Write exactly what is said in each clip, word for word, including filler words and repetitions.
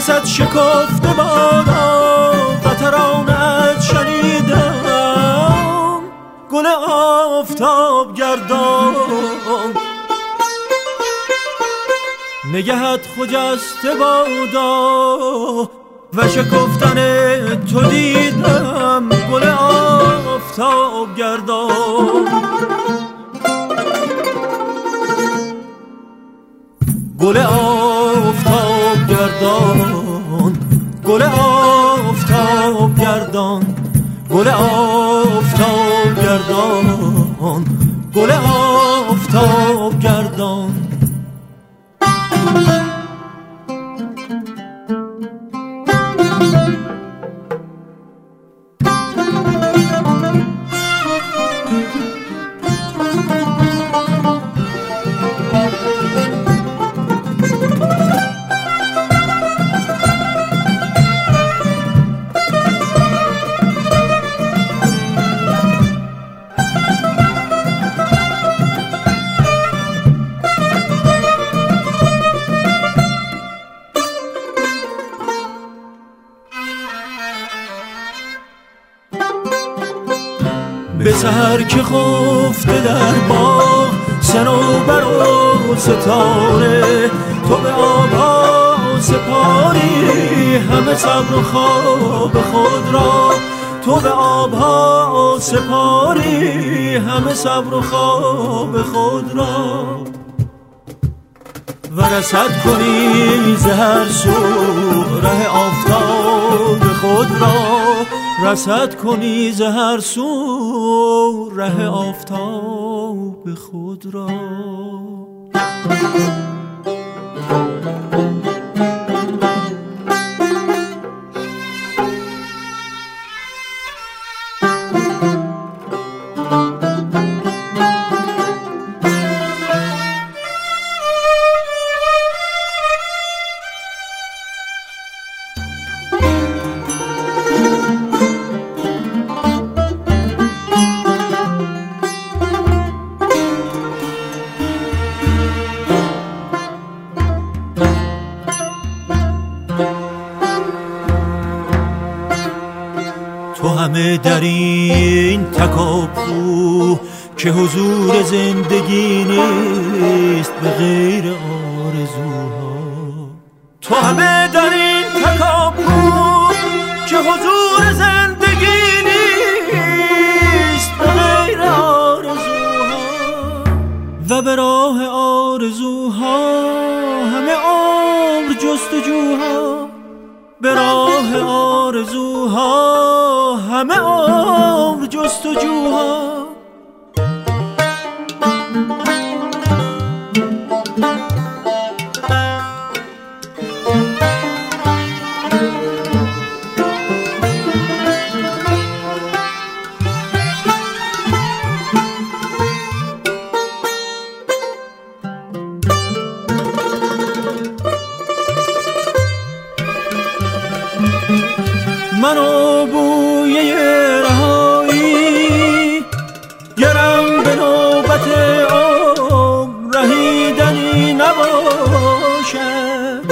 نفست شکفته بادا قطرانت شنیدم، گل آفتاب گردان نگهت خجسته بادا و شکفتن تو دیدم، گل آفتاب گردان گل آفتاب گردان گل آفتاب گردان گل آفتاب گردان گل آفتاب گردان به سحر که خفته در باغ صنوبر و ستاره، تو به آبها سپاری همه صبر و خواب خود را، تو به آبها سپاری همه صبر و خواب خود را، و رصد کنی ز هر سو ره آفتاب خود را، رصد کنی ز هر سو ره آفتاب خود را. تو همه در این تکاپو که حضور زندگی نیست به غیر آرزوها، تو همه در این تکاپو که حضور زندگی نیست به غیر آرزوها، و به راه آرزوها همه عمر جستجوها، به راه آرزوها همه عمر جستجوها. منو بوی رهایی گرم به نوبت عمر رهیدنی نباشد،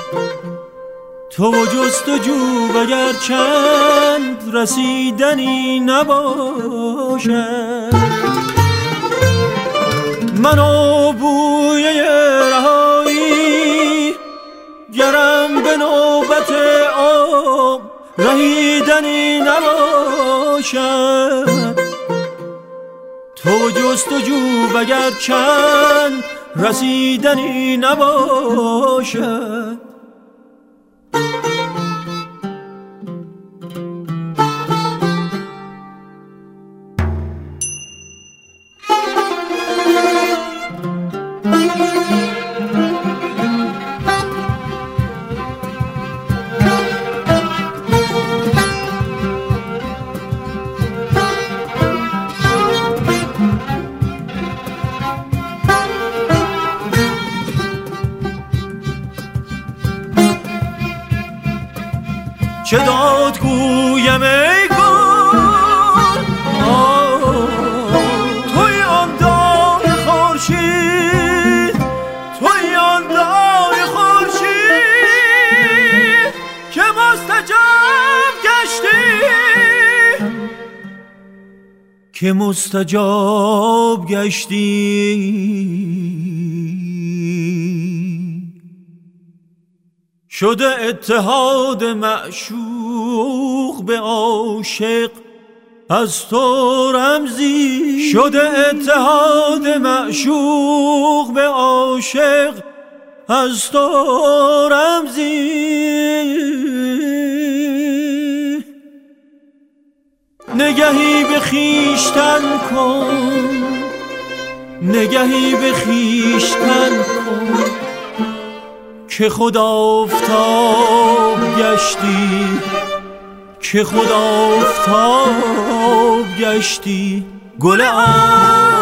تو و جستجو وگر چند رسیدنی نباشد. منو بوی رهایی گرم به نوبت عمر رهیدنی نباشد، تو جستجو وگر چند رسیدنی نباشد. چه داد گویم ای گل توی آن دای خورشید، توی آن دای خورشید که مستجاب گشتی. شده اتحاد معشوق به عاشق از تو رمزی، شده اتحاد معشوق به عاشق از تو رمزی. نگهی به خویشتن کن، نگهی به خویشتن کن که خود آفتاب گشتی، که خود آفتاب گشتی. گل